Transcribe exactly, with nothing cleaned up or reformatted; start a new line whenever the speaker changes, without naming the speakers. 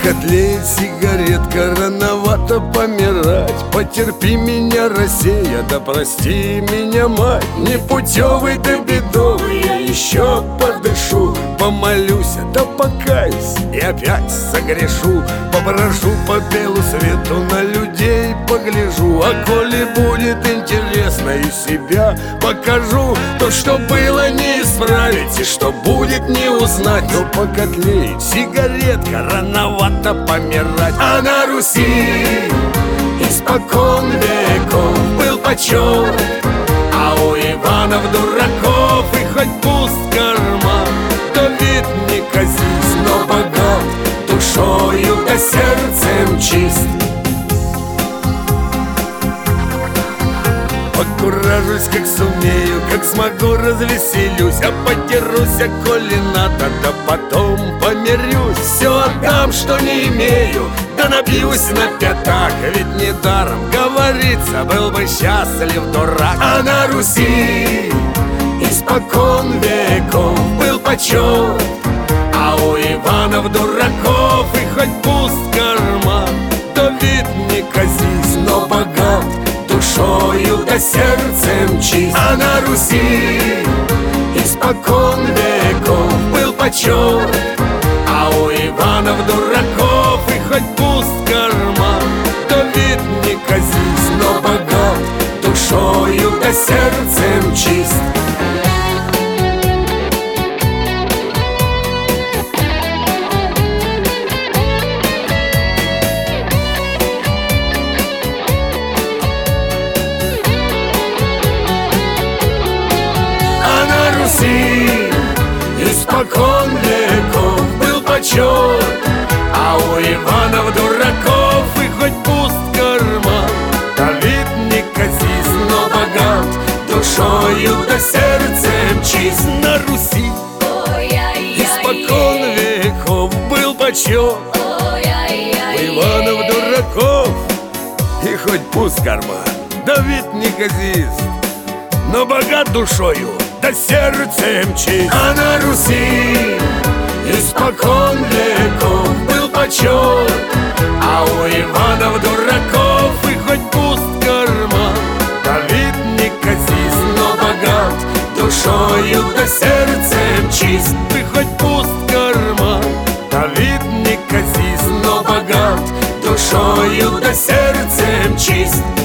пока тлеет сигаретка, рановато помирать. Потерпи меня, Россия, да прости меня, мать. Непутевый да бедовый, я еще подышу. Помолюсь, да покаюсь и опять согрешу. Поброжу по белу свету, на людей погляжу. А коли будет интересно и себя покажу, то что было не исправить и что будет не узнать. Но пока тлеет сигаретка, рановато помирать. А на Руси испокон веков был почет, а у Иванов дураков и хоть пуст карман, то вид не казись, но богат душою да сердцем чист. Покуражусь, как сумею, как смогу, развеселюсь. А подерусь, а коли надо, да потом помирюсь. Все отдам, что не имею, да набьюсь на пятак. Ведь недаром говорится, был бы счастлив дурак. А на Руси испокон веков был почет, а у Иванов дураков и хоть пуст карман, то вид не казись, но богат душою да сердцем чист. А на Руси испокон веков был почет, а у Иванов дураков и хоть пуст карман, то вид не казись, но богат душою да сердцем чист. Испокон веков был почет, а у Иванов дураков и хоть пуст карман, да вид не казись, но богат душою да сердцем чист. На Руси испокон веков был почет, у Иванов дураков и хоть пуст карман, да вид не казись, но богат душою да сердцем чист. А на Руси испокон веков был почет, а у Иванов дураков и хоть пуст карман, да вид не казись, но богат душою да сердцем чист. Ты хоть пуст карман, да вид не казись, но богат душою да сердцем чист.